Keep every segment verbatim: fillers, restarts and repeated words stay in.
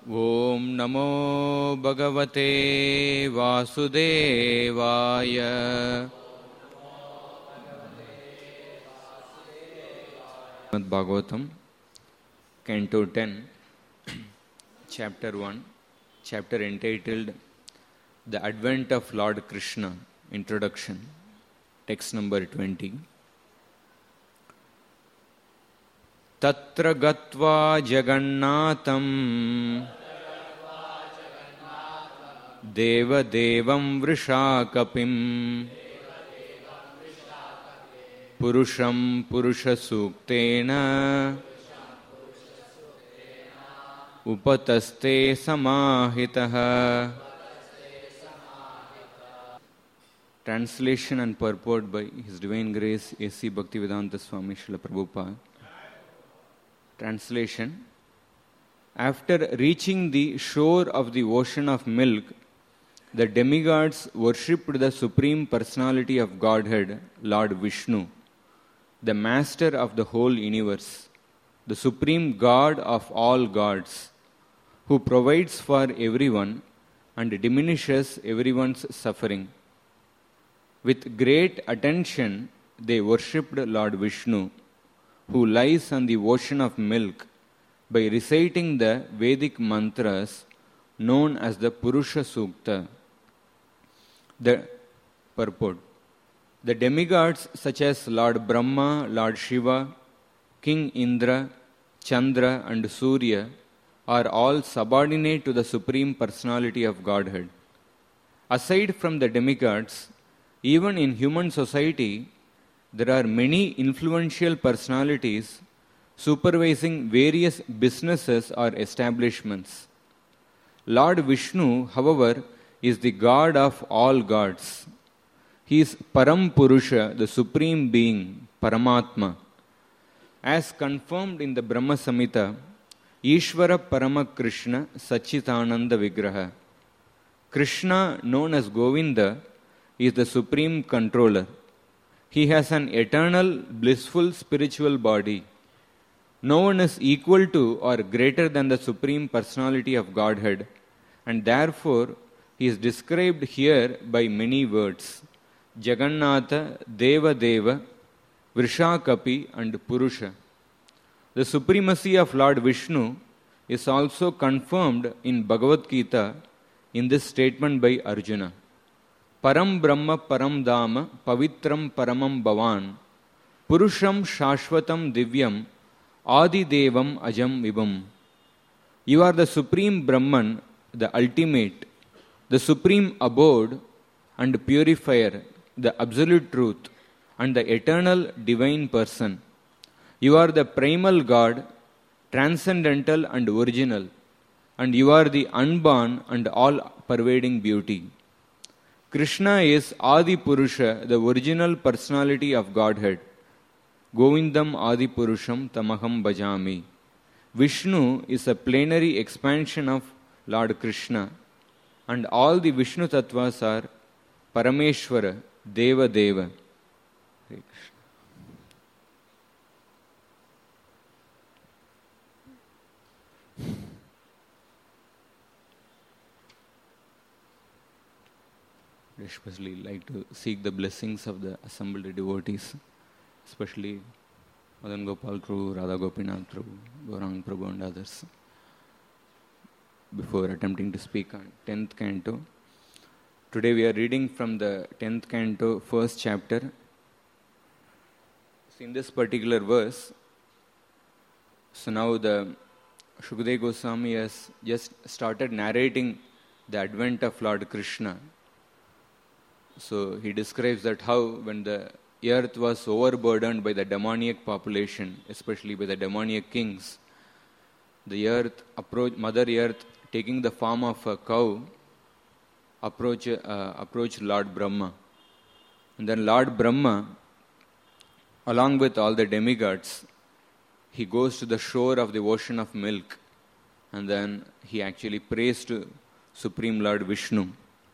Om Namo Bhagavate Vasudevaya. Srimad Bhagavatam, Canto ten, Chapter one, chapter entitled The Advent of Lord Krishna, Introduction, text number twenty. Tatra gatva jagannatham deva devam vrishakapim purusham purusha suktena upataste samahitaha. Translation and purport by His Divine Grace A C Bhaktivedanta Swami Srila Prabhupada. Translation. After reaching the shore of the ocean of milk, the demigods worshipped the Supreme Personality of Godhead, Lord Vishnu, the Master of the whole universe, the Supreme God of all gods, who provides for everyone and diminishes everyone's suffering. With great attention, they worshipped Lord Vishnu, who lies on the ocean of milk, by reciting the Vedic mantras known as the Purusha Sukta. The purport. The demigods such as Lord Brahma, Lord Shiva, King Indra, Chandra and Surya are all subordinate to the Supreme Personality of Godhead. Aside from the demigods, even in human society, there are many influential personalities supervising various businesses or establishments. Lord Vishnu, however, is the God of all gods. He is Param Purusha, the Supreme Being, Paramatma. As confirmed in the Brahma Samhita, Ishvara Parama Krishna Sachitananda Vigraha. Krishna, known as Govinda, is the Supreme Controller. He has an eternal, blissful spiritual body. No one is equal to or greater than the Supreme Personality of Godhead, and therefore he is described here by many words: Jagannatha, Deva Deva, Vrishakapi and Purusha. The supremacy of Lord Vishnu is also confirmed in Bhagavad Gita in this statement by Arjuna. Param Brahma Param Dhamma Pavitram Paramam Bhavan Purusham Shashvatam Divyam Adi Devam Ajam Vibham. You are the Supreme Brahman, the ultimate, the Supreme Abode and Purifier, the Absolute Truth, and the Eternal Divine Person. You are the Primal God, Transcendental and Original, and you are the Unborn and All-Pervading Beauty. Krishna is Adi Purusha, the original personality of Godhead. Govindam Adi Purusham Tamaham Bhajami. Vishnu is a plenary expansion of Lord Krishna, and all the Vishnu Tattvas are Parameshwara, Deva Deva. I especially like to seek the blessings of the assembled devotees, especially Madan Gopal Prabhu, Radha Gopinath Prabhu, Gaurang Prabhu and others. Before attempting to speak on tenth canto, today we are reading from the tenth canto, first chapter. So in this particular verse, so now the Shukadeva Goswami has just started narrating the advent of Lord Krishna. So he describes that how when the earth was overburdened by the demoniac population, especially by the demoniac kings, the earth approach, Mother Earth, taking the form of a cow, approach uh, approached Lord Brahma. And then Lord Brahma, along with all the demigods, he goes to the shore of the ocean of milk, and then he actually prays to Supreme Lord Vishnu.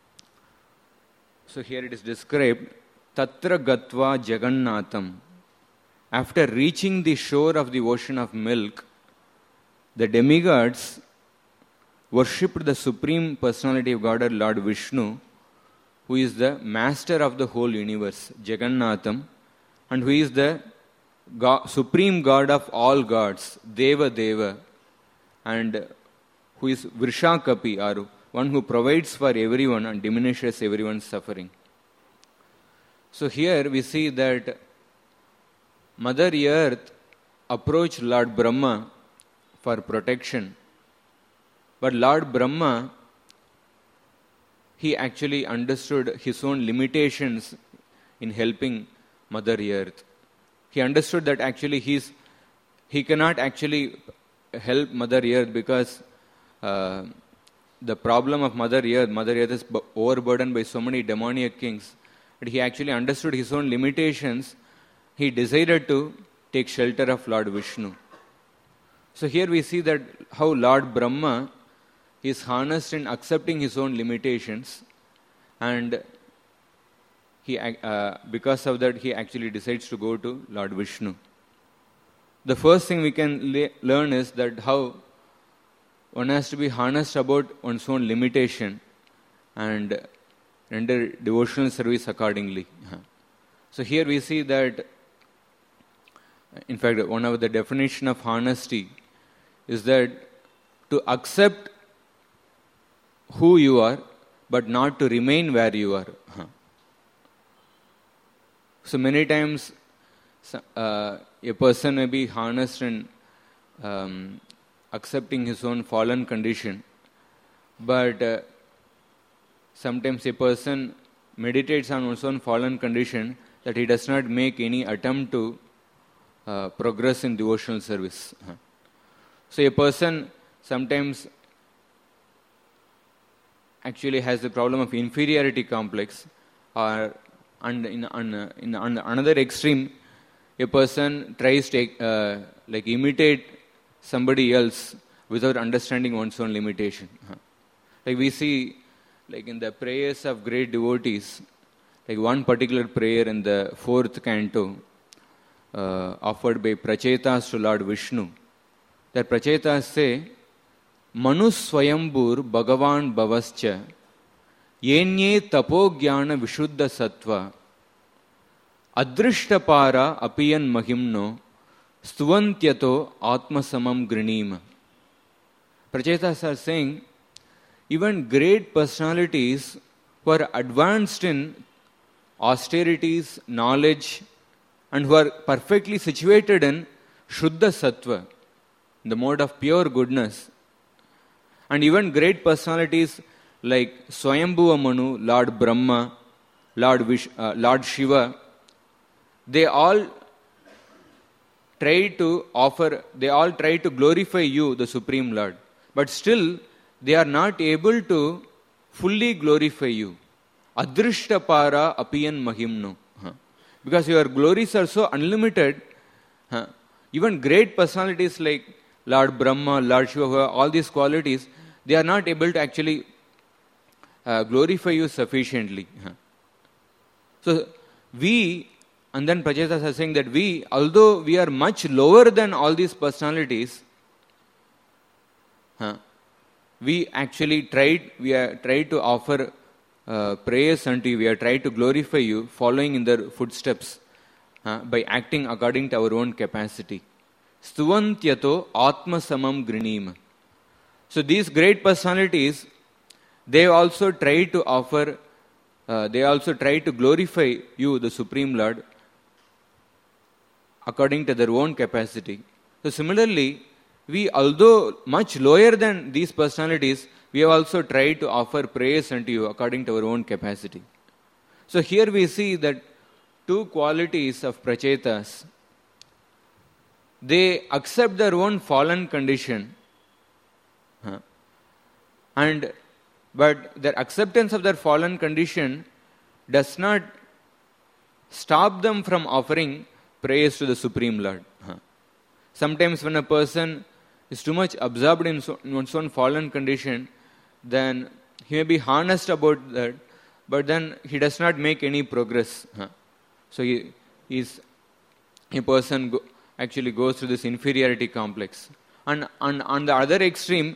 So here it is described, Tatra Gatva Jagannatham. After reaching the shore of the ocean of milk, the demigods worshipped the Supreme Personality of Godhead, Lord Vishnu, who is the master of the whole universe, Jagannatham, and who is the God, supreme God of all gods, Deva Deva, and who is Vrishakapi, or one who provides for everyone and diminishes everyone's suffering. So here we see that Mother Earth approached Lord Brahma for protection, but Lord Brahma, he actually understood his own limitations in helping Mother Earth. He understood that actually he's, he cannot actually help Mother Earth because uh, the problem of Mother Earth, Mother Earth is overburdened by so many demoniac kings. But he actually understood his own limitations. He decided to take shelter of Lord Vishnu. So here we see that how Lord Brahma is harnessed in accepting his own limitations, and he, uh, because of that he actually decides to go to Lord Vishnu. The first thing we can le- learn is that how one has to be harnessed about one's own limitation and render devotional service accordingly. So here we see that, in fact, one of the definition of honesty is that to accept who you are, but not to remain where you are. So many times uh, a person may be harnessed in um, accepting his own fallen condition, but uh, sometimes a person meditates on his own fallen condition that he does not make any attempt to uh, progress in devotional service. So a person sometimes actually has the problem of inferiority complex, or and in, on, in on another extreme, a person tries to uh, like imitate somebody else without understanding one's own limitation. Like we see, like in the prayers of great devotees, like one particular prayer in the fourth canto, uh, offered by Prachetas to Lord Vishnu. That Prachetas say, Manu Swayambur Bhagavan Bhavascha Yenye Tapo Jnana Vishuddha Sattva Adrishtapara Apiyan Mahimno Stuvantyato Atma Samam Grinima. Prachetas are saying, even great personalities who are advanced in austerities, knowledge, and who are perfectly situated in Shuddha Sattva, the mode of pure goodness, and even great personalities like Swayambhuva Manu, Lord Brahma, Lord, Vish, uh, Lord Shiva, they all try to offer, they all try to glorify you, the Supreme Lord. But still, they are not able to fully glorify you. Adrishtapara apiyan mahimno. Huh. Because your glories are so unlimited, huh. Even great personalities like Lord Brahma, Lord Shiva, all these qualities, they are not able to actually uh, glorify you sufficiently. Huh. So, we, and then Prachetas are saying that we, although we are much lower than all these personalities, huh, we actually tried, we are tried to offer uh, prayers unto you, we are tried to glorify you, following in their footsteps, uh, by acting according to our own capacity. Stuvantyato Atma Samam Grinima. So these great personalities, they also try to offer, uh, they also try to glorify you, the Supreme Lord, according to their own capacity. So similarly, we, although much lower than these personalities, we have also tried to offer praise unto you according to our own capacity. So here we see that two qualities of Prachetas. They accept their own fallen condition, huh, and but their acceptance of their fallen condition does not stop them from offering praise to the Supreme Lord. Huh. Sometimes when a person is too much absorbed in, so, in one's own fallen condition, then he may be harnessed about that, but then he does not make any progress. Huh. So he is a person go, actually goes through this inferiority complex. And on, on the other extreme,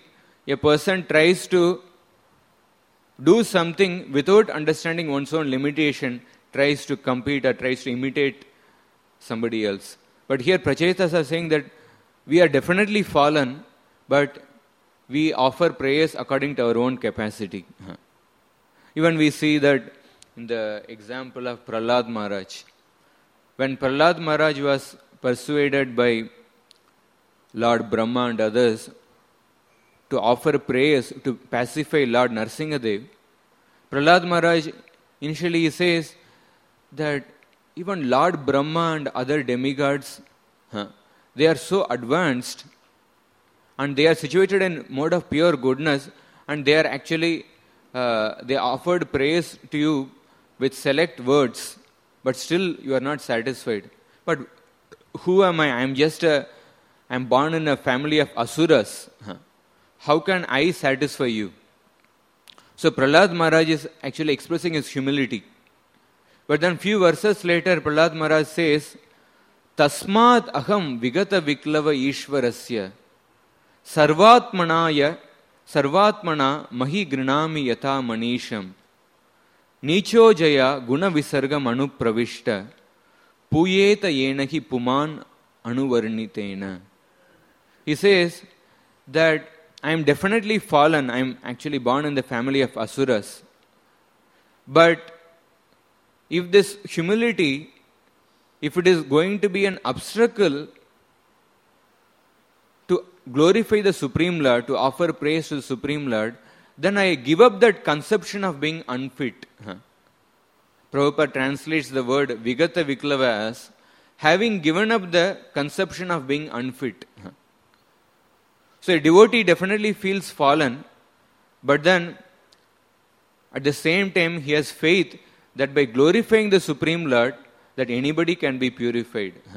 a person tries to do something without understanding one's own limitation, tries to compete or tries to imitate somebody else. But here Prachetas are saying that we are definitely fallen, but we offer prayers according to our own capacity. Even we see that in the example of Prahlad Maharaj. When Prahlad Maharaj was persuaded by Lord Brahma and others to offer prayers to pacify Lord Narsingadev, Prahlad Maharaj initially says that even Lord Brahma and other demigods, huh, they are so advanced and they are situated in mode of pure goodness, and they are actually, uh, they offered prayers to you with select words, but still you are not satisfied. But who am I? I am just a, I am born in a family of asuras. Huh. How can I satisfy you? So Prahlad Maharaj is actually expressing his humility. But then few verses later, Prahlad Maharaj says, Tasmat aham vigata viklava ishvarasya sarvatmanaya sarvatmana mahi grinami yatha manisham nicho jaya guna visargam anupravishta puyeta yenahi puman anuvarnitena. He says that I am definitely fallen. I am actually born in the family of asuras. But if this humility, if it is going to be an obstacle to glorify the Supreme Lord, to offer praise to the Supreme Lord, then I give up that conception of being unfit. Huh. Prabhupada translates the word Vigata Viklava as having given up the conception of being unfit. Huh. So a devotee definitely feels fallen, but then at the same time he has faith that by glorifying the Supreme Lord, that anybody can be purified. Huh.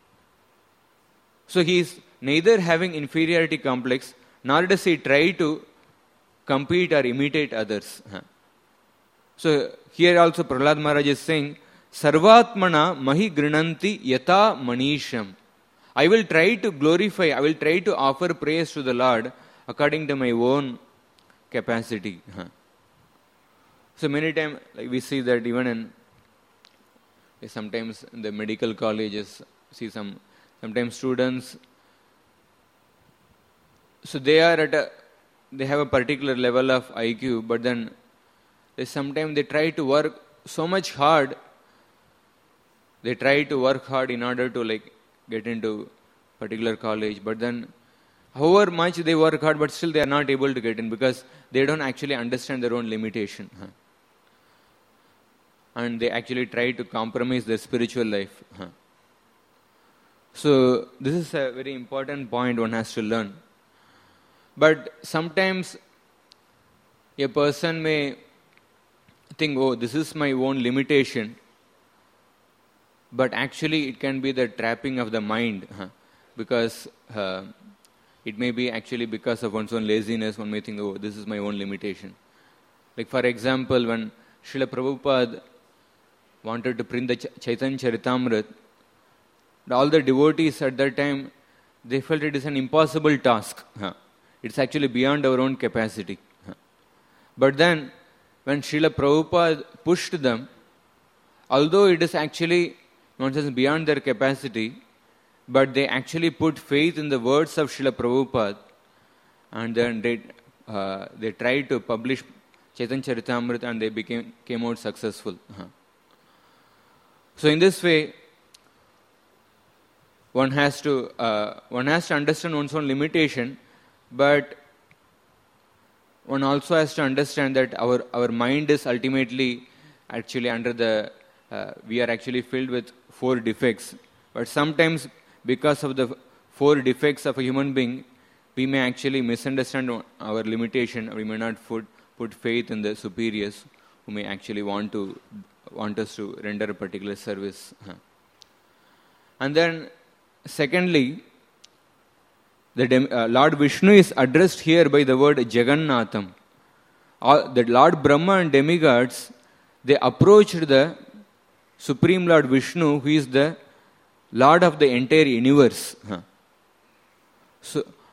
So he is neither having inferiority complex, nor does he try to compete or imitate others. Huh. So here also Prahlad Maharaj is saying, Sarvatmana mahi grinanti yata manisham. I will try to glorify, I will try to offer praise to the Lord according to my own capacity. Huh. So many times, like we see that even in, sometimes in the medical colleges, see some, sometimes students, so they are at a, they have a particular level of I Q, but then they sometimes they try to work so much hard, they try to work hard in order to like get into particular college, but then however much they work hard, but still they are not able to get in because they don't actually understand their own limitation. Huh. And they actually try to compromise their spiritual life. Huh. So this is a very important point one has to learn. But sometimes a person may think, oh, this is my own limitation, but actually it can be the trapping of the mind, huh? Because uh, it may be actually because of one's own laziness. One may think, oh, this is my own limitation. Like for example, when Srila Prabhupada wanted to print the Ch- Chaitanya Charitamrita, all the devotees at that time, they felt it is an impossible task. Huh? It's actually beyond our own capacity. Huh? But then, when Srila Prabhupada pushed them, although it is actually not just beyond their capacity, but they actually put faith in the words of Srila Prabhupada, and then they uh, they tried to publish Chaitanya Charitamrita, and they became came out successful. Uh-huh. So in this way, one has to uh, one has to understand one's own limitation, but one also has to understand that our our mind is ultimately actually under the uh, we are actually filled with four defects. But sometimes because of the four defects of a human being, we may actually misunderstand our limitation. We may not put, put faith in the superiors who may actually want to want us to render a particular service. And then, secondly, the dem- uh, Lord Vishnu is addressed here by the word Jagannatham. All, the Lord Brahma and demigods, they approached the Supreme Lord Vishnu, who is the Lord of the entire universe. Huh. So,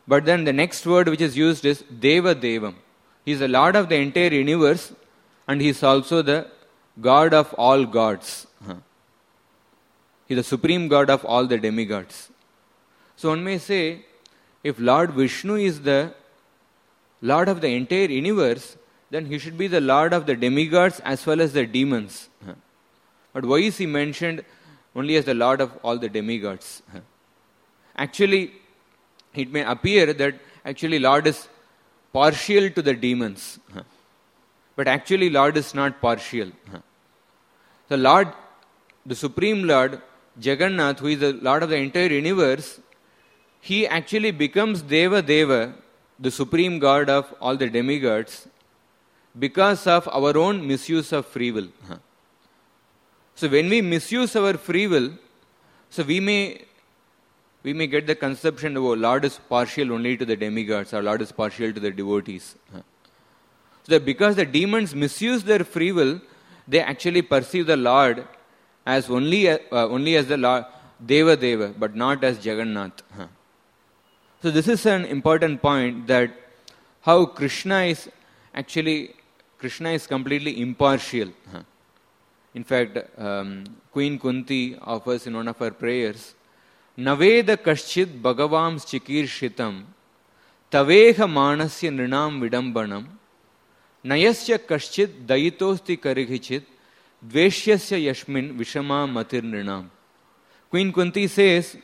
But then the next word which is used is Deva Devam. He is the Lord of the entire universe and he is also the God of all gods. He is the supreme God of all the demigods. So one may say, if Lord Vishnu is the Lord of the entire universe, then he should be the Lord of the demigods as well as the demons. But why is he mentioned only as the Lord of all the demigods? Actually, it may appear that actually Lord is partial to the demons. But actually Lord is not partial. The Lord, the Supreme Lord, Jagannath, who is the Lord of the entire universe, he actually becomes Deva Deva, the Supreme God of all the demigods, because of our own misuse of free will. So when we misuse our free will, so we may we may get the conception of, oh, Lord is partial only to the demigods, or Lord is partial to the devotees. So that because the demons misuse their free will, they actually perceive the Lord as only uh, only as the Lord, Deva Deva, but not as Jagannath. So this is an important point, that how Krishna is actually, Krishna is completely impartial. In fact, um, Queen Kunti offers in one of her prayers, Naveda kaschid bhagavams chikirshitam taveha manasya nrinam vidambanam nayasya kaschid dayitosti karigichit dveshyasya yashmin vishama matir nrinam. Queen Kunti says,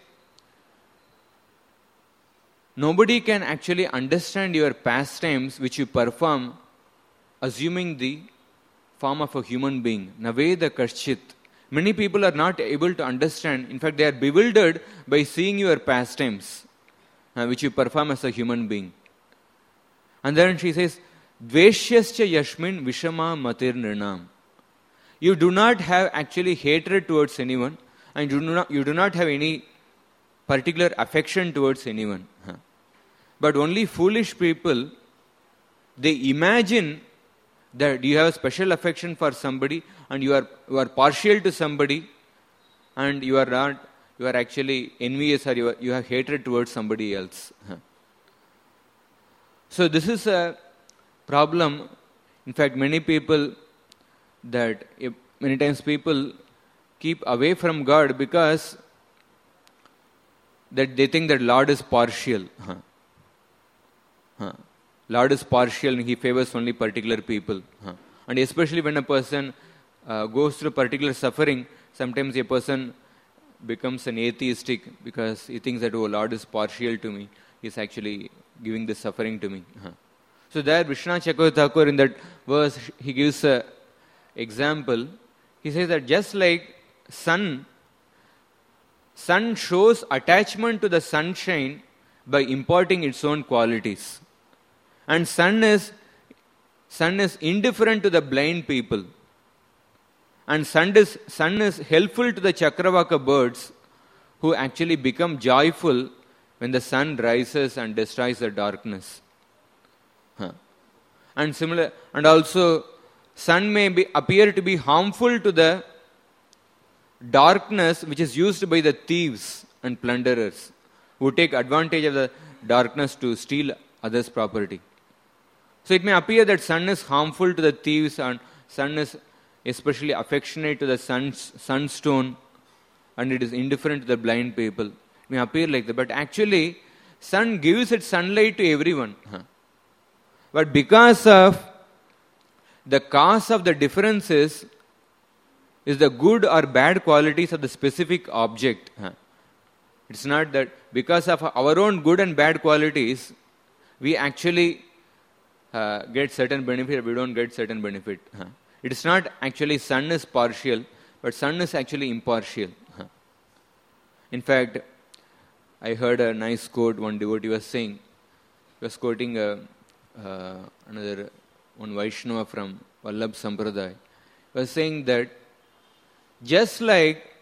nobody can actually understand your pastimes which you perform assuming the form of a human being. Naveda kaschit. Many people are not able to understand. In fact, they are bewildered by seeing your pastimes uh, which you perform as a human being. And then she says, Dveshyascha yashmin vishama matir nirnam. You do not have actually hatred towards anyone, and you do not, you do not have any particular affection towards anyone. Huh. But only foolish people, they imagine that you have a special affection for somebody and you are you are partial to somebody, and you are not you are actually envious, or you, are, you have hatred towards somebody else. Huh. So this is a problem. In fact, many people that many times people keep away from God because that they think that Lord is partial. Huh. Huh. Lord is partial and he favors only particular people. Huh. And especially when a person uh, goes through particular suffering, sometimes a person becomes an atheistic because he thinks that, oh, Lord is partial to me. He is actually giving this suffering to me. Huh. So there, Vishwanath Chakravarti Thakur, in that verse, he gives an example. He says that just like sun, sun shows attachment to the sunshine by imparting its own qualities. And sun is, sun is indifferent to the blind people. And sun is, sun is helpful to the Chakravaka birds who actually become joyful when the sun rises and destroys the darkness. Huh. And similar, and also sun may be, appear to be harmful to the darkness which is used by the thieves and plunderers who take advantage of the darkness to steal others' property. So it may appear that sun is harmful to the thieves, and sun is especially affectionate to the sun's, sunstone, and it is indifferent to the blind people. It may appear like that, but actually sun gives its sunlight to everyone. Huh. But because of the cause of the differences is the good or bad qualities of the specific object. Huh. It's not that because of our own good and bad qualities, we actually uh, get certain benefit or we don't get certain benefit. Huh. It is not actually sun is partial, but sun is actually impartial. Huh. In fact, I heard a nice quote one devotee was saying. He was quoting a, uh, another one Vaishnava from Vallabh Sampradaya. He was saying that just like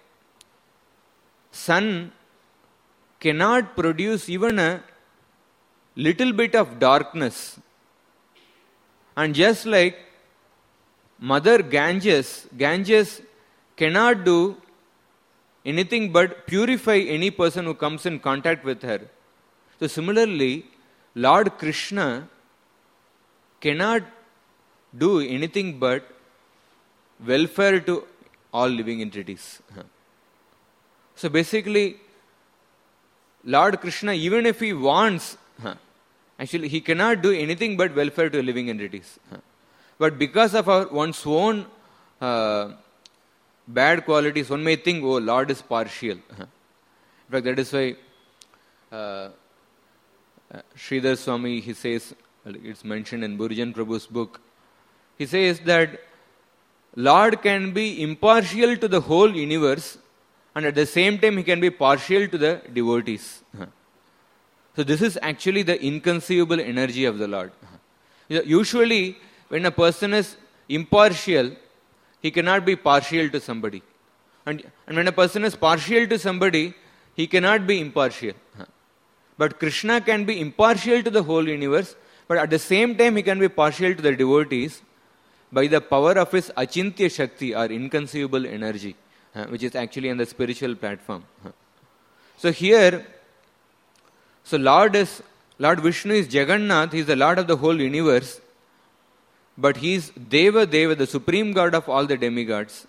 sun cannot produce even a little bit of darkness, and just like Mother Ganges, Ganges cannot do anything but purify any person who comes in contact with her. So similarly, Lord Krishna cannot do anything but welfare to all living entities. So basically, Lord Krishna, even if he wants, actually he cannot do anything but welfare to living entities. But because of our one's own uh, bad qualities, one may think, oh, Lord is partial. In fact, that is why uh, uh, Sridhar Swami, he says, it's mentioned in Burjan Prabhu's book, he says that Lord can be impartial to the whole universe, and at the same time he can be partial to the devotees. So this is actually the inconceivable energy of the Lord. Usually, when a person is impartial, he cannot be partial to somebody. And, and when a person is partial to somebody, he cannot be impartial. But Krishna can be impartial to the whole universe, but at the same time he can be partial to the devotees by the power of his Achintya Shakti, or inconceivable energy, which is actually on the spiritual platform. So here, so Lord is, Lord Vishnu is Jagannath, he is the Lord of the whole universe, but he is Deva Deva, the supreme God of all the demigods.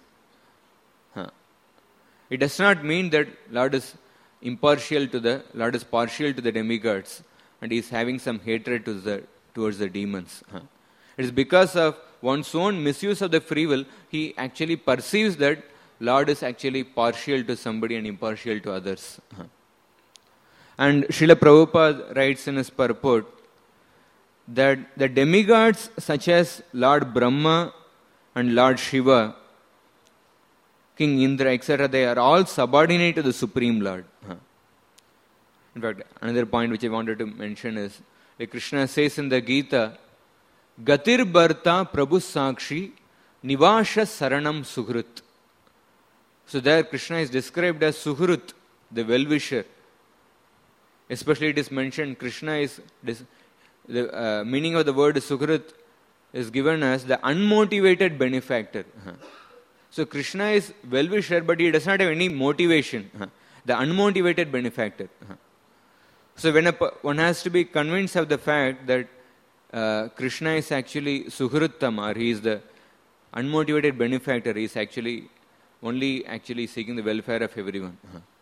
It does not mean that Lord is impartial to the, Lord is partial to the demigods, and he is having some hatred to the, towards the demons. It is because of one's own misuse of the free will, he actually perceives that Lord is actually partial to somebody and impartial to others. And Srila Prabhupada writes in his purport that the demigods such as Lord Brahma and Lord Shiva, King Indra, et cetera, they are all subordinate to the Supreme Lord. In fact, another point which I wanted to mention is, like Krishna says in the Gita, Gatir Bharta Prabhu Sakshi Nivasha Saranam Suhrut. So there Krishna is described as Suhrut, the well-wisher. Especially it is mentioned, Krishna is, the uh, meaning of the word Suhrut is given as the unmotivated benefactor. So Krishna is well-wisher, but he does not have any motivation. The unmotivated benefactor. So when a, one has to be convinced of the fact that uh, Krishna is actually Suhruttam, or he is the unmotivated benefactor, he is actually only actually seeking the welfare of everyone.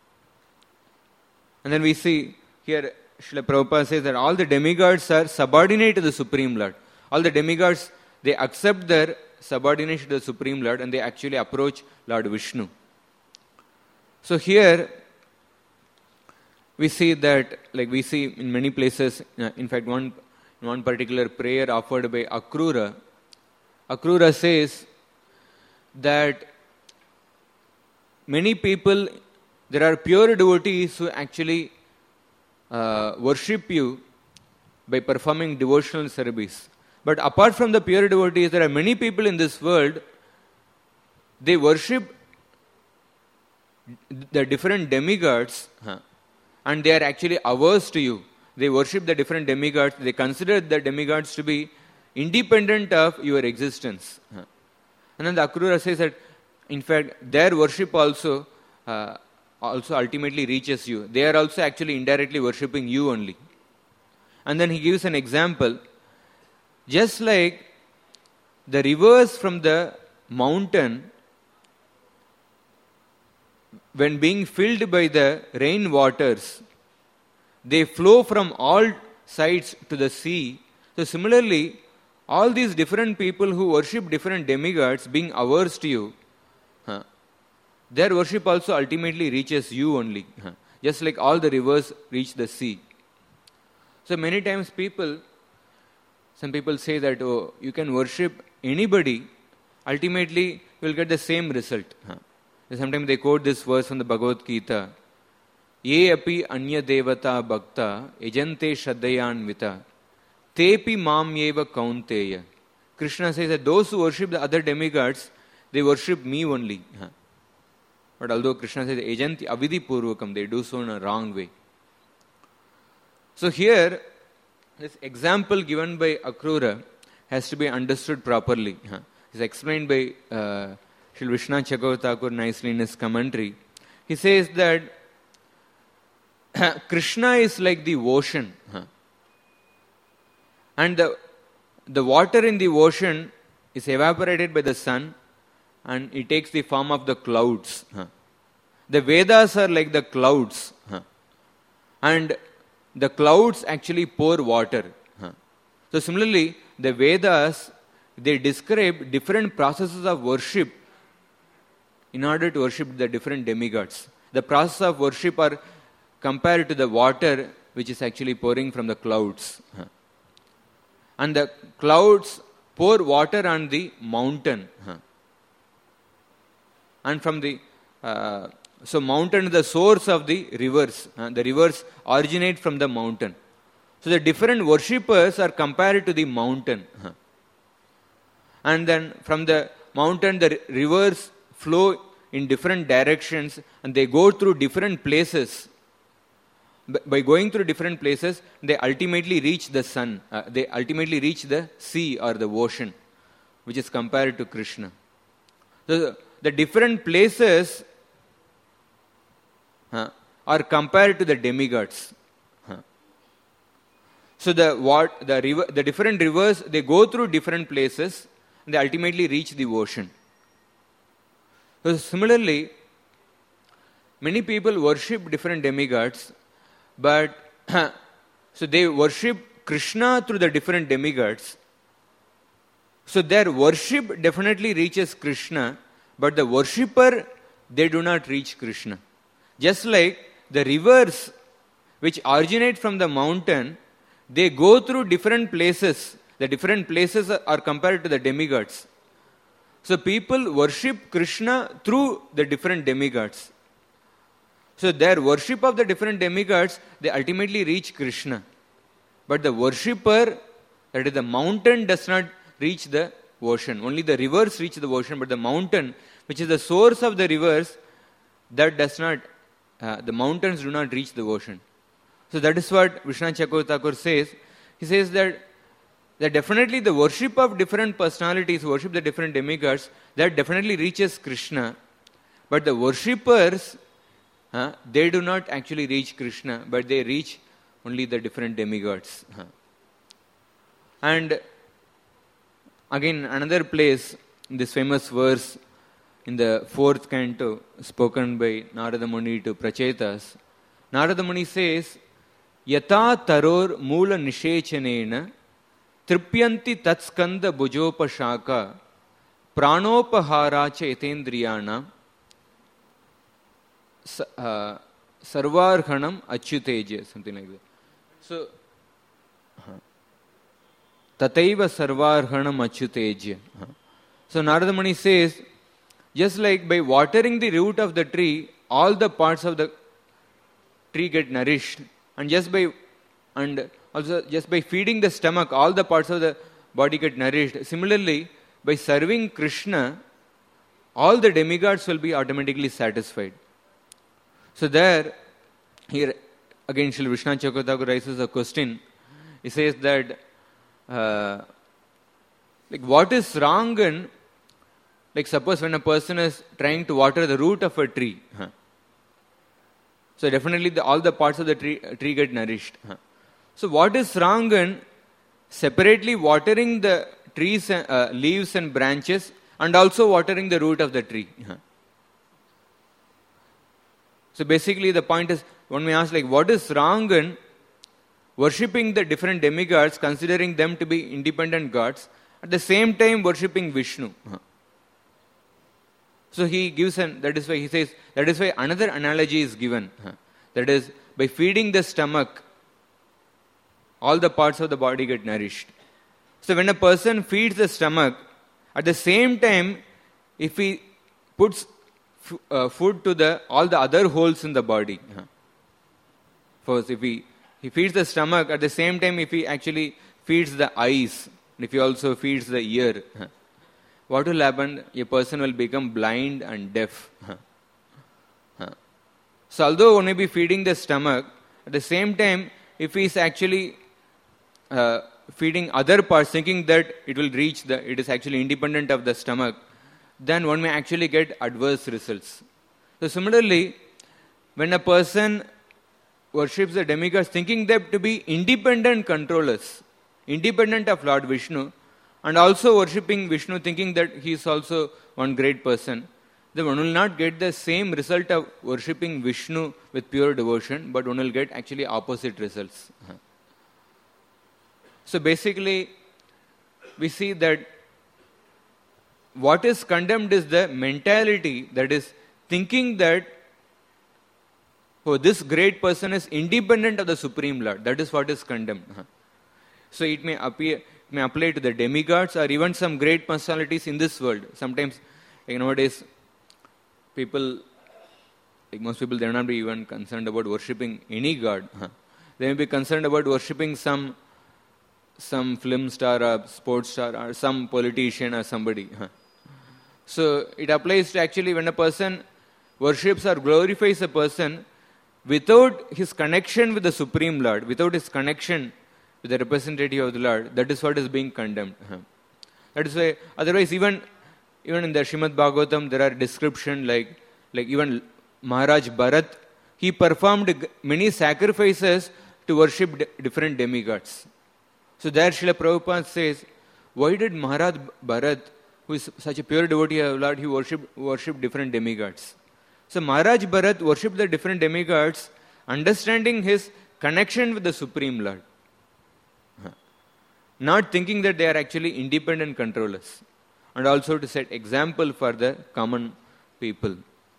And then we see here, Srila Prabhupada says that all the demigods are subordinate to the Supreme Lord. All the demigods, they accept their subordination to the Supreme Lord and they actually approach Lord Vishnu. So here, we see that, like we see in many places, in fact one, one particular prayer offered by Akrura, Akrura says that many people, there are pure devotees who actually uh, worship you by performing devotional service. But apart from the pure devotees, there are many people in this world, they worship the different demigods, huh, and they are actually averse to you. They worship the different demigods, they consider the demigods to be independent of your existence. Huh. And then the Akrura says that, in fact, their worship also uh, also ultimately reaches you. They are also actually indirectly worshipping you only. And then he gives an example. Just like the rivers from the mountain, when being filled by the rain waters, they flow from all sides to the sea. So similarly, all these different people who worship different demigods, being averse to you, huh, their worship also ultimately reaches you only. Huh, just like all the rivers reach the sea. So many times people, some people say that, oh, you can worship anybody, ultimately you will get the same result. Huh. Sometimes they quote this verse from the Bhagavad Gita, Ye api anya devata bhakta ejante shraddhayanvita tepi mam yeva kaunteya. Krishna says that those who worship the other demigods, they worship me only. Huh. But although Krishna says ejanti avidhi purvakam, they do so in a wrong way. So here, this example given by Akrura has to be understood properly. Huh. It's explained by uh, Srila Vishwanath Chakravarti Thakur nicely in his commentary. He says that, Krishna is like the ocean. And the, the water in the ocean is evaporated by the sun and it takes the form of the clouds. The Vedas are like the clouds. And the clouds actually pour water. So similarly, the Vedas, they describe different processes of worship in order to worship the different demigods. The process of worship are compared to the water which is actually pouring from the clouds. And the clouds pour water on the mountain. And from the, uh, so mountain is the source of the rivers. Uh, the rivers originate from the mountain. So the different worshippers are compared to the mountain. And then from the mountain, the rivers flow in different directions and they go through different places. By going through different places, they ultimately reach the sun. Uh, they ultimately reach the sea or the ocean, which is compared to Krishna. So the different places uh, are compared to the demigods. So the what the river, the different rivers, they go through different places and they ultimately reach the ocean. So similarly, many people worship different demigods, but so they worship Krishna through the different demigods. So their worship definitely reaches Krishna, but the worshipper, they do not reach Krishna. Just like the rivers which originate from the mountain, they go through different places. The different places are compared to the demigods. So people worship Krishna through the different demigods. So their worship of the different demigods, they ultimately reach Krishna. But the worshipper, that is the mountain, does not reach the ocean. Only the rivers reach the ocean, but the mountain, which is the source of the rivers, that does not, uh, the mountains do not reach the ocean. So that is what Vishwanath Chakravarti Thakur says. He says that, that definitely the worship of different personalities, worship the different demigods, that definitely reaches Krishna. But the worshippers, uh, they do not actually reach Krishna, but they reach only the different demigods. Uh. And again, another place, in this famous verse, in the fourth canto, spoken by Narada Muni to Prachetas, Narada Muni says, Yata taror mula nishechanena tripyanti tatskanda bhujopashaka pranopaharacha yatendriyana uh, sarvarhanam achyuteja, something like that. So, tataiva sarvarhanam achyuteja. So Narada Muni says, just like by watering the root of the tree, all the parts of the tree get nourished. And just by and also just by feeding the stomach, all the parts of the body get nourished. Similarly, by serving Krishna, all the demigods will be automatically satisfied. So there, here again, Srila Vishwanath Chakravarti Thakur raises a question. He says that, uh, like, what is wrong in, like, suppose when a person is trying to water the root of a tree. Huh? So definitely the, all the parts of the tree, tree get nourished. Huh? So what is wrong in separately watering the trees, uh, leaves and branches and also watering the root of the tree? Huh? So basically the point is, one may ask, like, what is wrong in worshipping the different demigods, considering them to be independent gods, at the same time worshipping Vishnu? Huh? So he gives an, that is why he says, that is why another analogy is given. Huh? That is, by feeding the stomach, all the parts of the body get nourished. So when a person feeds the stomach, at the same time, if he puts f- uh, food to the all the other holes in the body, huh? First, if he, he feeds the stomach, at the same time, if he actually feeds the eyes, and if he also feeds the ear, huh? What will happen? A person will become blind and deaf. Huh. Huh. So although one may be feeding the stomach, at the same time, if he is actually uh, feeding other parts, thinking that it will reach the, it is actually independent of the stomach, then one may actually get adverse results. So similarly, when a person worships the demigods thinking them to be independent controllers, independent of Lord Vishnu, and also worshipping Vishnu thinking that he is also one great person, then one will not get the same result of worshipping Vishnu with pure devotion, but one will get actually opposite results. So basically, we see that what is condemned is the mentality, that is thinking that oh, this great person is independent of the Supreme Lord. That is what is condemned. So it may appear, it may apply to the demigods or even some great personalities in this world. Sometimes, like nowadays, people, like most people, they will not be even concerned about worshipping any god. They may be concerned about worshipping some some film star or sports star or some politician or somebody. So it applies to actually when a person worships or glorifies a person without his connection with the Supreme Lord, without his connection with the representative of the Lord, that is what is being condemned. That is why, otherwise even even in the Srimad Bhagavatam there are descriptions like, like even Maharaj Bharat, he performed many sacrifices to worship d- different demigods. So there Srila Prabhupada says, why did Maharaj Bharat, who is such a pure devotee of Lord, he worshipped, worshipped different demigods? So Maharaj Bharat worshipped the different demigods, understanding his connection with the Supreme Lord. Not thinking that they are actually independent controllers. And also to set example for the common people.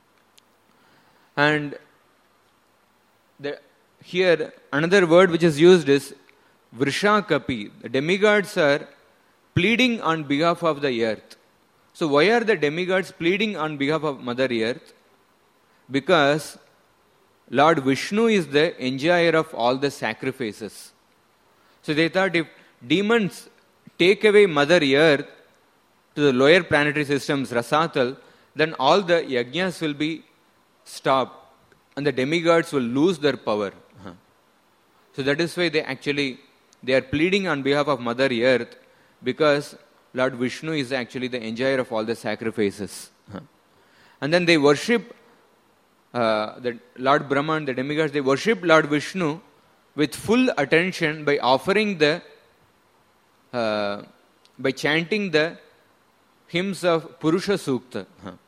And the, here another word which is used is Vrishakapi. The demigods are pleading on behalf of the earth. So why are the demigods pleading on behalf of Mother Earth? Because Lord Vishnu is the enjoyer of all the sacrifices. So they thought if demons take away Mother Earth to the lower planetary systems, Rasatal, then all the yajnas will be stopped and the demigods will lose their power. So that is why they actually, they are pleading on behalf of Mother Earth, because Lord Vishnu is actually the enjoyer of all the sacrifices. And then they worship uh, the Lord Brahma and the demigods, they worship Lord Vishnu with full attention by offering the, uh, by chanting the hymns of Purusha Sukta.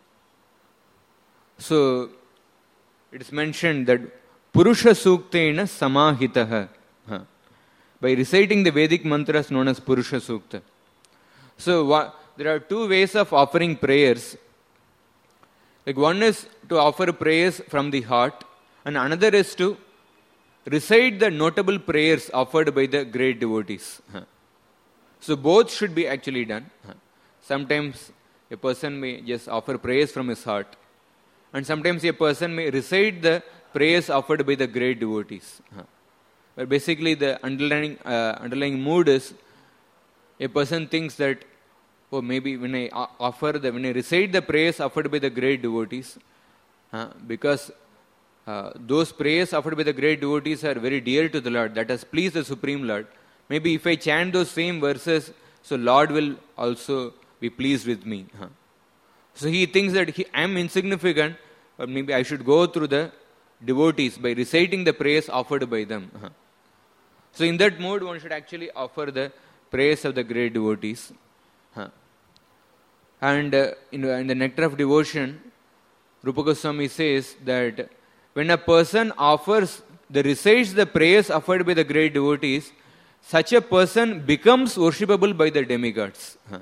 So it is mentioned that Purusha Suktena Samahitaha, by reciting the Vedic mantras known as Purusha Sukta. So what, there are two ways of offering prayers. Like one is to offer prayers from the heart, and another is to recite the notable prayers offered by the great devotees. So both should be actually done. Sometimes a person may just offer prayers from his heart, and sometimes a person may recite the prayers offered by the great devotees. But basically the underlying, uh, underlying mood is a person thinks that, oh, maybe when I offer the, when I recite the prayers offered by the great devotees, uh, because uh, those prayers offered by the great devotees are very dear to the Lord, that has pleased the Supreme Lord. Maybe if I chant those same verses, so Lord will also be pleased with me. Huh. So he thinks that he, I am insignificant, or maybe I should go through the devotees by reciting the prayers offered by them. Huh. So in that mode, one should actually offer the prayers of the great devotees. Huh. And uh, in, in the Nectar of Devotion, Rupa Goswami says that when a person offers, the recites the prayers offered by the great devotees, such a person becomes worshipable by the demigods. Huh.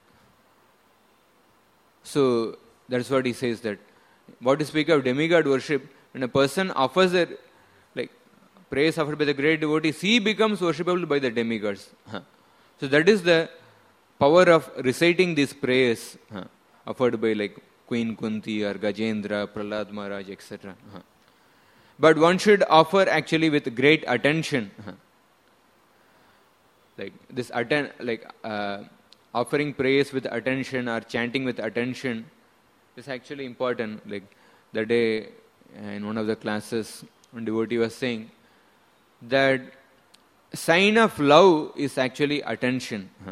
So that's what he says, that what to speak of demigod worship, when a person offers the like praise offered by the great devotees, he becomes worshipable by the demigods. Huh. So that is the power of reciting these prayers huh, offered by like Queen Kunti or Gajendra, Prahlad Maharaj, et cetera. Huh. But one should offer actually with great attention. Huh. Like this atten like uh, offering praise with attention or chanting with attention is actually important. Like the day in one of the classes, one devotee was saying that sign of love is actually attention. Huh.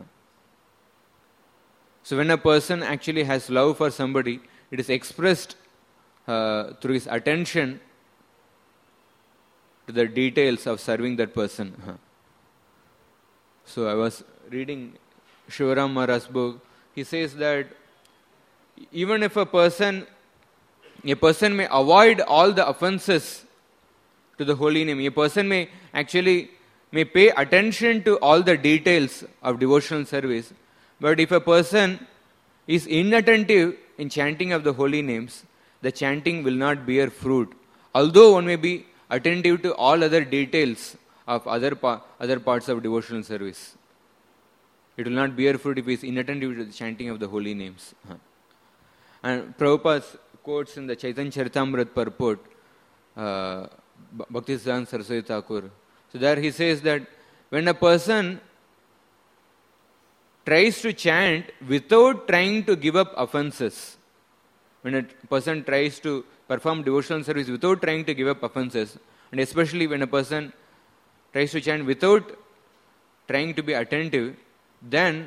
So when a person actually has love for somebody, it is expressed uh, through his attention to the details of serving that person. Huh. So I was reading Shivaram Maharaj's book. He says that even if a person, a person may avoid all the offenses to the holy name, a person may actually may pay attention to all the details of devotional service, but if a person is inattentive in chanting of the holy names, the chanting will not bear fruit. Although one may be attentive to all other details of other pa- other parts of devotional service, it will not bear fruit if he is inattentive to the chanting of the holy names. Huh. And Prabhupada quotes in the Chaitanya Charitamrita purport, uh, Bhaktisiddhanta Saraswati Thakur. So there he says that when a person tries to chant without trying to give up offenses, when a person tries to perform devotional service without trying to give up offenses, and especially when a person tries to chant without trying to be attentive, then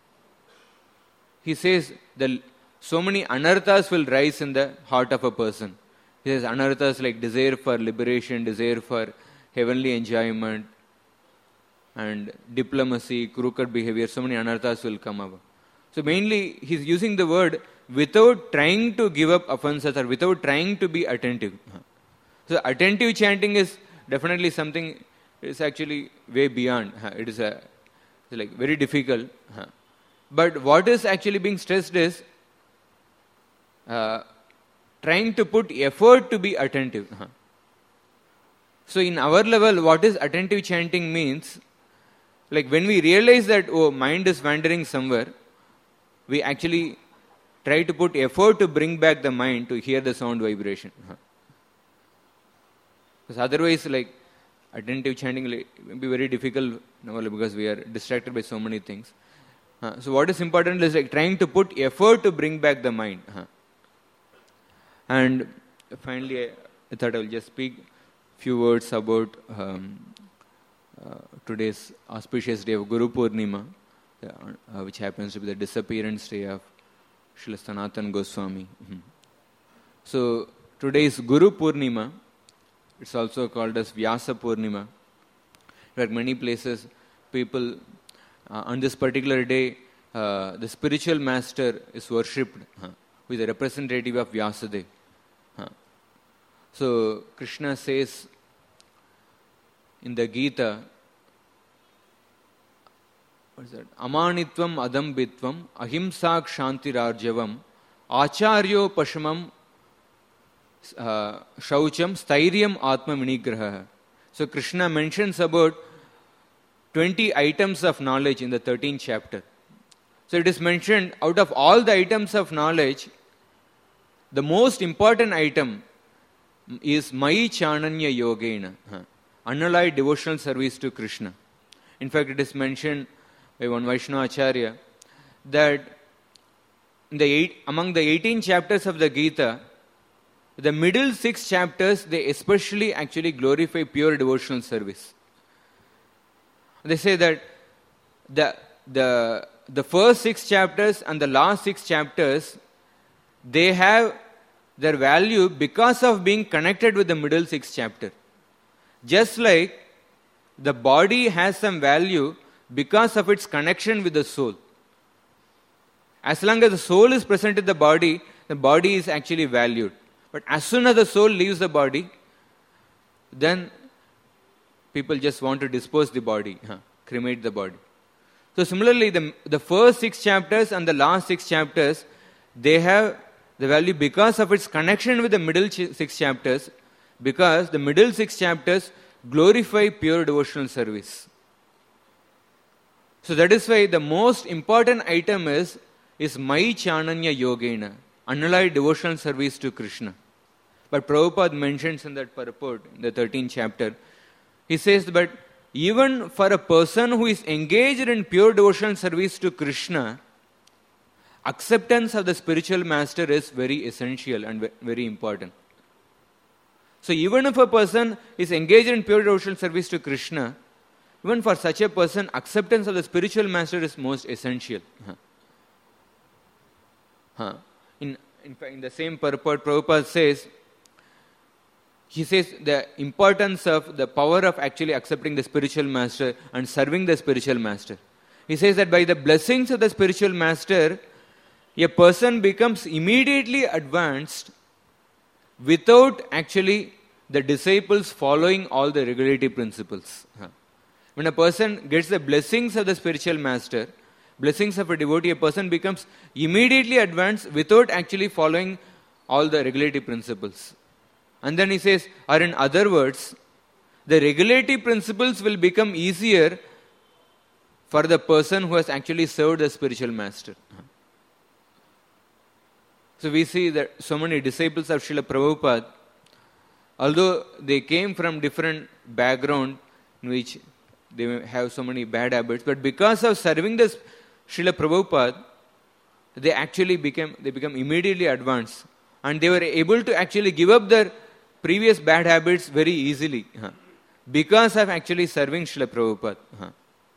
he says the so many anarthas will rise in the heart of a person. He says anarthas like desire for liberation, desire for heavenly enjoyment, and diplomacy, crooked behavior, so many anarthas will come up. So mainly he's using the word without trying to give up offenses or without trying to be attentive. So attentive chanting is definitely something, it's actually way beyond. It is a, it's like very difficult. But what is actually being stressed is uh, trying to put effort to be attentive. So in our level, what is attentive chanting means, like when we realize that, oh, mind is wandering somewhere, we actually try to put effort to bring back the mind to hear the sound vibration. Because otherwise, like, attentive chanting like, will be very difficult because we are distracted by so many things. Uh, so what is important is like trying to put effort to bring back the mind. Uh. And finally, I, I thought I will just speak few words about um, uh, today's auspicious day of Guru Purnima, uh, which happens to be the disappearance day of Srila Sanatana Goswami. Mm-hmm. So today is Guru Purnima. It's also called as Vyasa Purnima. There are many places people uh, on this particular day, uh, the spiritual master is worshipped, uh, who is a representative of Vyasadeva. Uh. So Krishna says in the Gita, what is that? Amanitvam adambitvam ahimsak shantirarjavam acharyo pashamam uh, shaucham stairyam atma vinigraha. So Krishna mentions about twenty items of knowledge in the thirteenth chapter. So it is mentioned out of all the items of knowledge, the most important item is Mai Chananya Yogena, unalloyed devotional service to Krishna. In fact, it is mentioned by one Vaishnava Acharya that in the eight, among the eighteen chapters of the Gita, the middle six chapters, they especially actually glorify pure devotional service. They say that the, the, the first six chapters and the last six chapters, they have their value because of being connected with the middle six chapter. Just like the body has some value because of its connection with the soul. As long as the soul is present in the body, the body is actually valued. But as soon as the soul leaves the body, then people just want to dispose the body, huh, cremate the body. So similarly, the, the first six chapters and the last six chapters, they have the value because of its connection with the middle ch- six chapters, because the middle six chapters glorify pure devotional service. So that is why the most important item is, is Mai Chananya Yogena, unalloyed devotional service to Krishna. But Prabhupada mentions in that purport, in the thirteenth chapter, he says, but even for a person who is engaged in pure devotional service to Krishna, acceptance of the spiritual master is very essential and very important. So even if a person is engaged in pure devotional service to Krishna, even for such a person, acceptance of the spiritual master is most essential. Huh. Huh. In, in fact, in the same purport, Prabhupada says, he says the importance of the power of actually accepting the spiritual master and serving the spiritual master. He says that by the blessings of the spiritual master, a person becomes immediately advanced without actually the disciples following all the regulative principles. When a person gets the blessings of the spiritual master, blessings of a devotee, a person becomes immediately advanced without actually following all the regulative principles. And then he says, or in other words, the regulative principles will become easier for the person who has actually served the spiritual master. So we see that so many disciples of Srila Prabhupada, although they came from different background in which they may have so many bad habits, but because of serving the Srila Prabhupada, they actually became they become immediately advanced, and they were able to actually give up their previous bad habits very easily huh, because of actually serving Srila Prabhupada. Huh.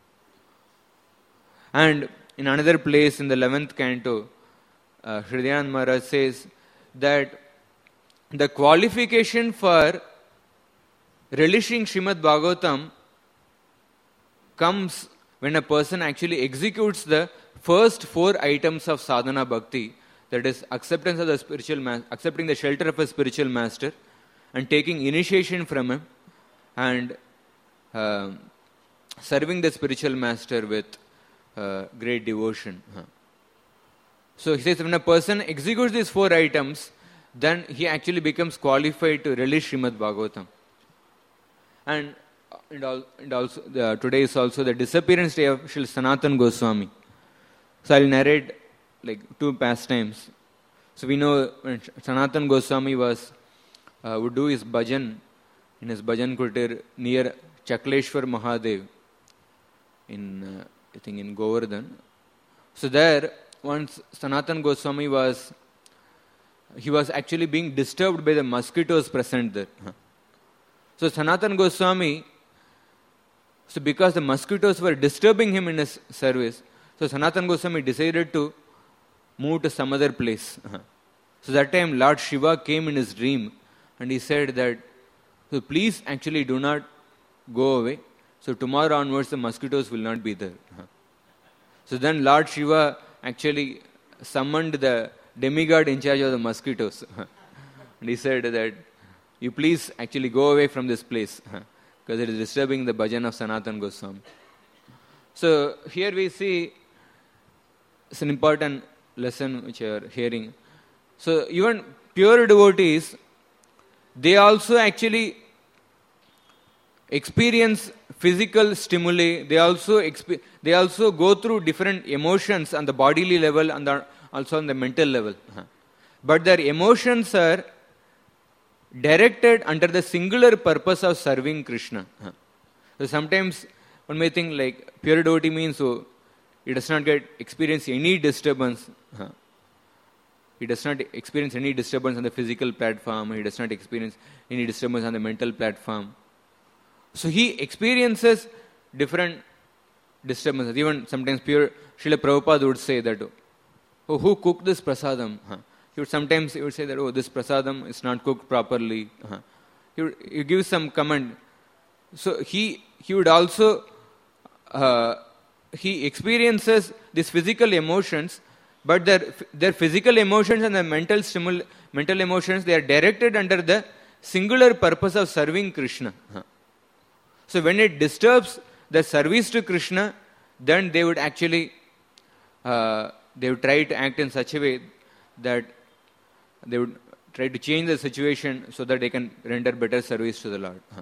And in another place in the eleventh canto, uh, Sri Dayananda Maharaj says that the qualification for relishing Srimad Bhagavatam comes when a person actually executes the first four items of sadhana bhakti, that is acceptance of the spiritual ma- accepting the shelter of a spiritual master and taking initiation from him and uh, serving the spiritual master with uh, great devotion. Huh. So he says when a person executes these four items, then he actually becomes qualified to relish Srimad Bhagavatam. And And, all, and also, the, today is also the disappearance day of Srila Sanatana Goswami. So I'll narrate like two pastimes. So we know when Sanatana Goswami was uh, would do his bhajan in his bhajan kutir near Chakleshwar Mahadev in uh, I think in Govardhan. So there, once Sanatana Goswami was he was actually being disturbed by the mosquitoes present there. So Sanatana Goswami, so because the mosquitoes were disturbing him in his service, so Sanatana Goswami decided to move to some other place. So that time Lord Shiva came in his dream and he said that, so please actually do not go away. So tomorrow onwards the mosquitoes will not be there. So then Lord Shiva actually summoned the demigod in charge of the mosquitoes. And he said that, you please actually go away from this place because it is disturbing the bhajan of Sanatana Goswami. So here we see it's an important lesson which you are hearing. So even pure devotees, they also actually experience physical stimuli. They also exp- they also go through different emotions on the bodily level and the, also on the mental level. But their emotions are directed under the singular purpose of serving Krishna. So sometimes one may think like pure devotee means so he does not get experience any disturbance. He does not experience any disturbance on the physical platform. He does not experience any disturbance on the mental platform. So he experiences different disturbances. Even sometimes pure Srila Prabhupada would say that, oh, who cooked this prasadam? He would sometimes he would say that, oh, this prasadam is not cooked properly. Uh-huh. He would he give some comment. So he he would also uh, he experiences these physical emotions, but their their physical emotions and the mental stimul mental emotions, they are directed under the singular purpose of serving Krishna. Uh-huh. So when it disturbs the service to Krishna, then they would actually uh, they would try to act in such a way that they would try to change the situation so that they can render better service to the Lord. Huh.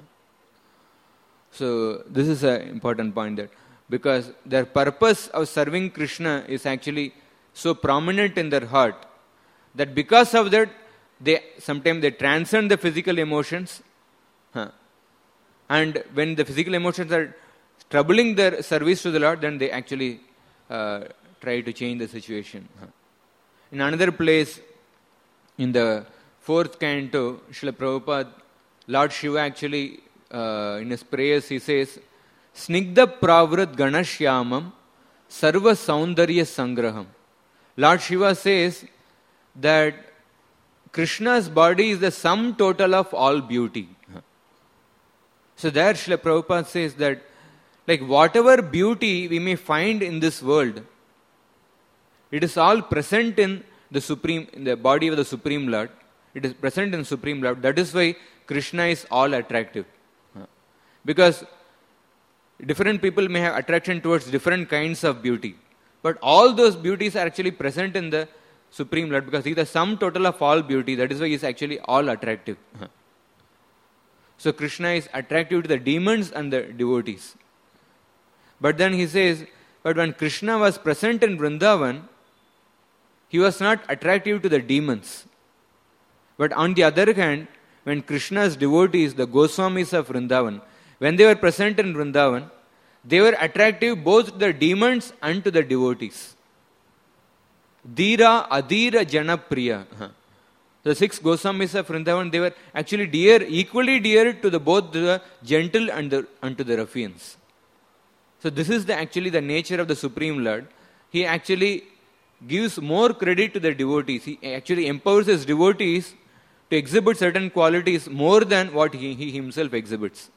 So this is an important point, that because their purpose of serving Krishna is actually so prominent in their heart that because of that they sometimes they transcend the physical emotions. Huh. And when the physical emotions are troubling their service to the Lord, then they actually uh, try to change the situation. Huh. In another place, in the fourth canto, Srila Prabhupada, Lord Shiva actually, uh, in his prayers, he says, Snigdha pravrat ganashyamam sarva saundarya sangraham. Lord Shiva says that Krishna's body is the sum total of all beauty. So there Srila Prabhupada says that like whatever beauty we may find in this world, it is all present in the Supreme, in the body of the Supreme Lord. It is present in Supreme Lord. That is why Krishna is all attractive. Because different people may have attraction towards different kinds of beauty. But all those beauties are actually present in the Supreme Lord because he is the sum total of all beauty. That is why he is actually all attractive. So Krishna is attractive to the demons and the devotees. But then he says, but when Krishna was present in Vrindavan, he was not attractive to the demons. But on the other hand, when Krishna's devotees, the Goswamis of Vrindavan, when they were present in Vrindavan, they were attractive both to the demons and to the devotees. Dhira, Adhira, Jana, Priya. The six Goswamis of Vrindavan, they were actually dear, equally dear to the both the gentle and, the, and to the ruffians. So this is the, actually the nature of the Supreme Lord. He actually gives more credit to the devotees. He actually empowers his devotees to exhibit certain qualities more than what he, he himself exhibits.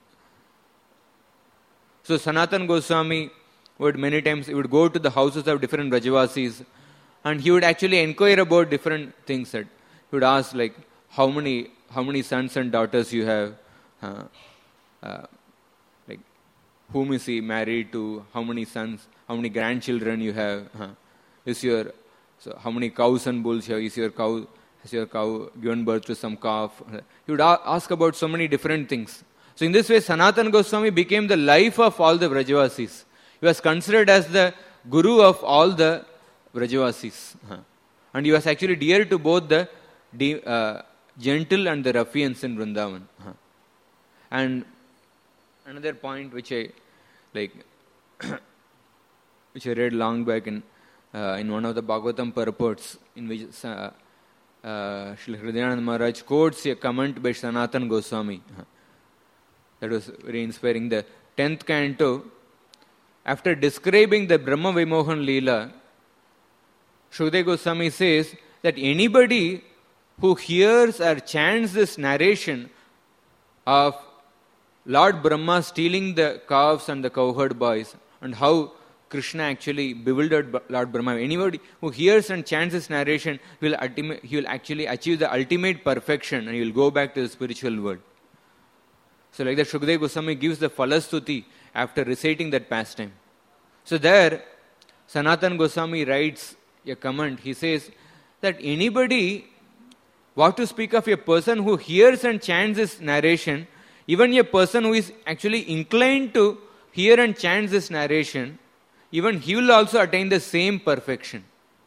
So Sanatana Goswami would many times, he would go to the houses of different Brajavasis and he would actually inquire about different things. That he would ask like, how many how many sons and daughters you have, uh, uh, like whom is he married to, how many sons, how many grandchildren you have, uh, is your, so how many cows and bulls you have, is your cow, has your cow given birth to some calf. He would a- ask about so many different things. So in this way, Sanatana Goswami became the life of all the Vrajavasis. He was considered as the guru of all the Vrajavasis. And he was actually dear to both the de- uh, gentle and the ruffians in Vrindavan. And another point which I like, which I read long back in uh, in one of the Bhagavatam purports, in which uh, uh, Srila Hridayananda Maharaj quotes a comment by Sanatana Goswami. That was very inspiring. The tenth canto, after describing the Brahma Vimohan Leela, Shukadeva Goswami says that anybody who hears or chants this narration of Lord Brahma stealing the calves and the cowherd boys and how Krishna actually bewildered Lord Brahma, anybody who hears and chants this narration, will ultimate, he will actually achieve the ultimate perfection and he will go back to the spiritual world. So like that, Shukadeva Goswami gives the Falastuti after reciting that pastime. So there, Sanatana Goswami writes a comment. He says that anybody, what to speak of a person who hears and chants this narration, even a person who is actually inclined to hear and chant this narration, even he will also attain the same perfection.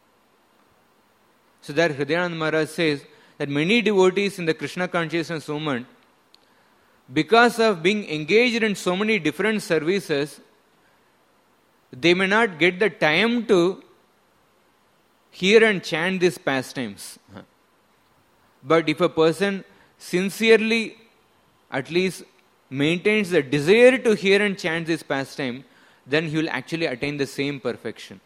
So there Hridayananda Maharaj says that many devotees in the Krishna consciousness movement, because of being engaged in so many different services, they may not get the time to hear and chant these pastimes. But if a person sincerely at least maintains the desire to hear and chant this pastime, then he will actually attain the same perfection.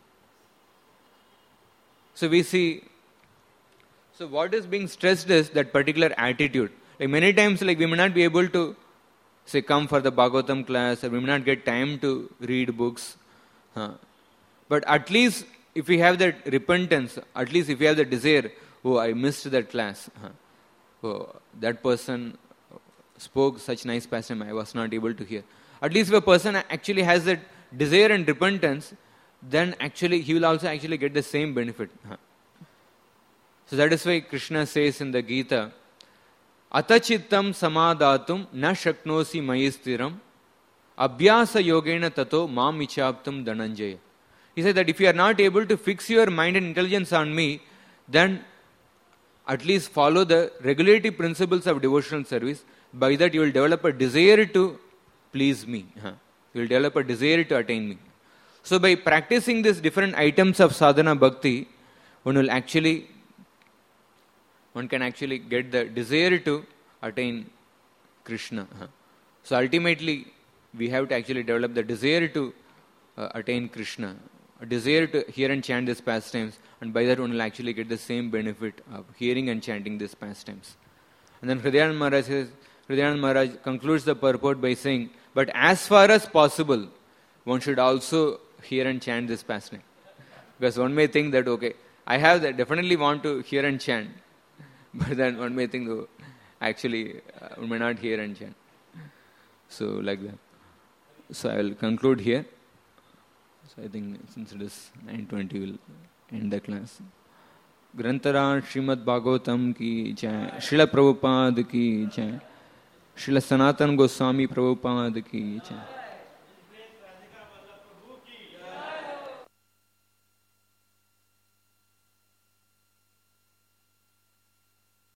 So we see, so what is being stressed is that particular attitude. Like many times, like we may not be able to, say, come for the Bhagavatam class, or we may not get time to read books. Huh. But at least if we have that repentance, at least if we have the desire, oh, I missed that class. Huh. Oh, that person spoke such nice pastime, I was not able to hear. At least if a person actually has that desire and repentance, then actually he will also actually get the same benefit. Huh. So that is why Krishna says in the Gita, Atachittam samadhatum na shaknosi mayistiram abhyasa yogena tato mam ichaptum dhananjaya. He said that if you are not able to fix your mind and intelligence on me, then at least follow the regulative principles of devotional service. By that you will develop a desire to please me. You will develop a desire to attain me. So by practicing these different items of sadhana bhakti, one will actually one can actually get the desire to attain Krishna. So ultimately, we have to actually develop the desire to uh, attain Krishna, a desire to hear and chant these pastimes, and by that one will actually get the same benefit of hearing and chanting these pastimes. And then Hridayananda Maharaj says, Hridayananda Maharaj concludes the purport by saying, but as far as possible, one should also hear and chant this pastime. Because one may think that, okay, I have that, definitely want to hear and chant. But then one may think, oh, actually, uh, one may not hear and chant. So, like that. So, I will conclude here. So, I think since it is nine twenty, we will end the class. Grantharaj Srimad Bhagavatam ki jai, Srila Prabhupada ki jai, Srila Sanatana Goswami Prabhupada ki jai.